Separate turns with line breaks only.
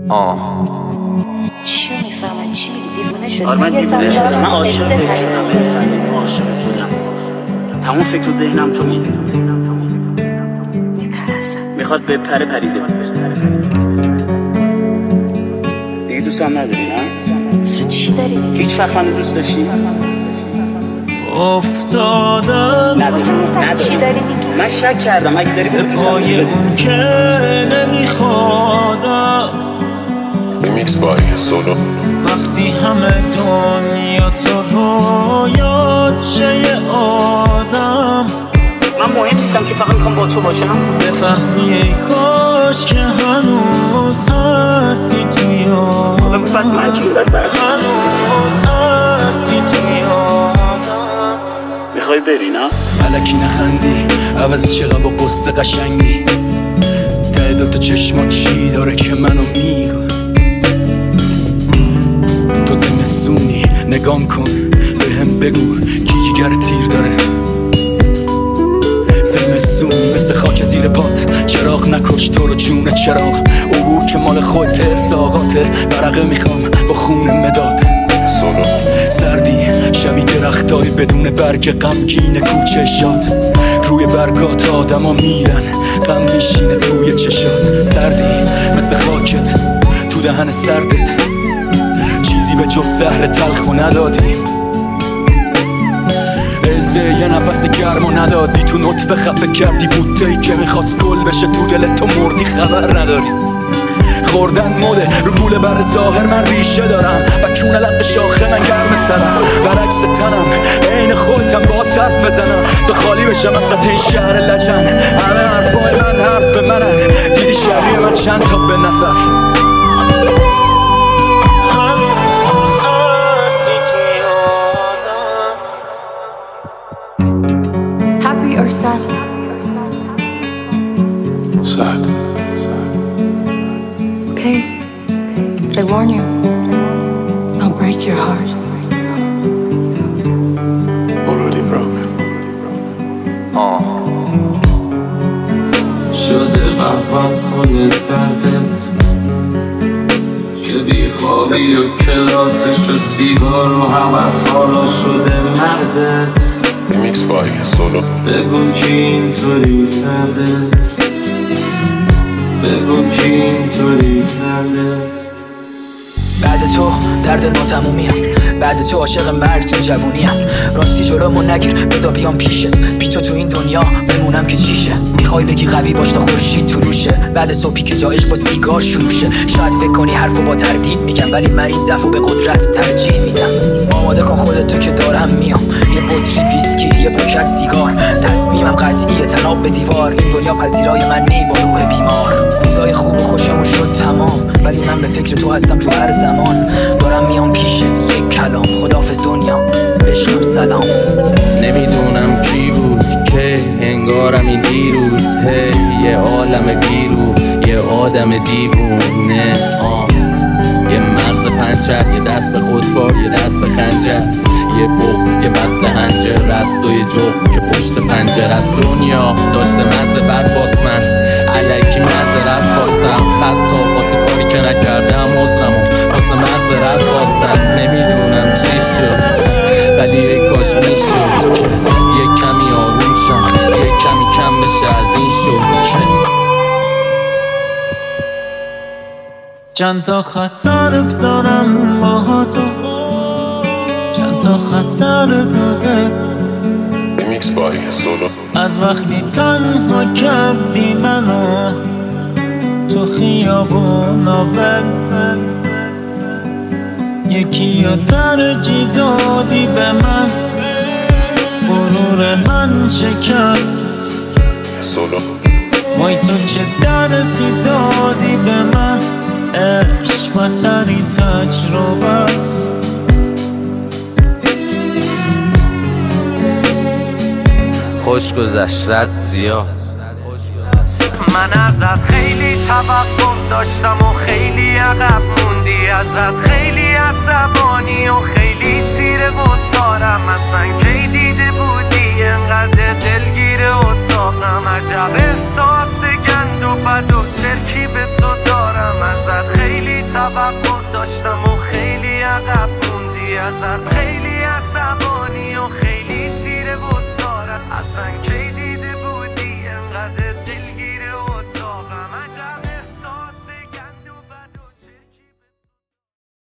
چی میفهمن؟ چی میگی؟ دیوونه شدی؟
من دیوونه شدم، من عاشقت شدم، عاشقت شدم. تمام فکر و ذهنم تو میدونی. میخواد بپره پریده. دیگه دوست هم نداری نه؟
تو چی داری؟
هیچ وقت من دوست داشتی؟
افتادم
نداری. من شک کردم اگه داری بود دوست هم
پای اون که نمیخوادم.
Remix by Solo.
وقتی همه دنیا تو رویات شه یه آدم،
من مهم نیستم که فقط میخوام با تو باشم.
بفهمی ای کاش که هنوز هستی تو یادم،
پس من چی بسر
هنوز هستی تو یادم.
میخوای بری نه؟
ملکی نخندی عوضی چقدر با قصه قشنگی، ته دوتا چشمات چی داره که منو میگه. تو زمستونی نگام کن بهم بگو کی جگر تیر داره. زمستونی مثل خاک زیر پات، چراغ نکش تو رو جون چراغ. عبور که مال خودت ارزاقاته، ورقه میخوام با خون مداد.
Solo.
سردی شبیه درختای بدون برگ، غمگین کوچه شاد. روی برگات آدما میرن، غم میشینه توی چشات. سردی مثل خاکت تو دهن سردت، چیزی به جز زهر تلخو ندادی. یه نفس گرمو ندادی، تو نطفه خفه کردی بوته‌ای که میخواست گل بشه. تو دلت تو مردی خبر نداری. خوردن مده رو گوله بر ظاهر، من ریشه دارم و کونه لق شاخه من گرم سرم. برعکس تنم عین خودتم با صرف بزنم تا خالی بشم وسط این شهر لجن. همه حرفای من حرف منن، دیدی شبیه من چند تا به نفر.
Happy or sad?
Sad.
Okay. But I warn you, I'll break your heart.
Already broken.
شده قفل کنه دردت، که بیخوابی و کلاسش و سیگار و حوث حالا شده مردت.
Remix by Solo.
بگو کی اینطوری کردت، بگو کی اینطوری کردت.
بعد تو درد ناتمومیم، بعد تو عاشق مرگ تو جوونیم. راستی جلومو نگیر بذار بیام پیشت، بی تو این دنیا بمونم که چیشه. میخوای بگی قوی باش تا خورشید طلوشه، بعد صبحی که جا عشق با سیگار شروع شه. شاید فکر کنی حرفو با تردید میگم، ولی من این ضعفو به قدرت ترجیح میدم. آماده کن خودت تو که دارم میام، یه بطری ویسکی یه پاکت سیگار. تصمیمم قطعیه تناب به دیوار، این دنیا پذیرای من نی با روح بیمار. روزای خوب و خوشمون شد تمام، ولی من به فکر تو هستم تو هر زمان. دارم میام پیشت یک کلام، خداحافظ دنیا عشقم سلام.
نمیدونم کی بود که انگارم این دیروز، یه عالم بیرو، یه آدم دیوونه. یه مغز پنچر، یه دست به خودکار، یه دست به خنجر. یه بغض که بسته هنجر است و یه جغد که پشت پنجر است. دنیا داشته مزه بد باس، من علیکی معذرت خواستم، حتی واسه کاری که نکردم عذرمو واسه معذرت خواستم. نمیدونم چی شد، ولی ای کاش میشد که یه کمی آروم شم، یه کمی کم بشه از این شد.
چند تا خطر دارم با تو، چند تا خطر داره.
Remix by Solo.
از وقتی تنها کردی منو تو خیابون ول، یکی یا ترجیح دادی به من، غرور من شکست.
Solo.
وای تو چه درسی دادی به من، عشق بدترین تجربه است.
خوش گذشت زد زیاد.
من ازت خیلی توقع داشتم و خیلی عقب موندی، ازت خیلی عصبانی و خیلی تیره و تارم. اصلا کی دیده بودی انقدر دلگیر اتاقم، عجب احساس گند و بد و چرکی به تو دارم. ازت خیلی توقع داشتم و خیلی عقب موندی ازت، خیلی عصبانی و خیلی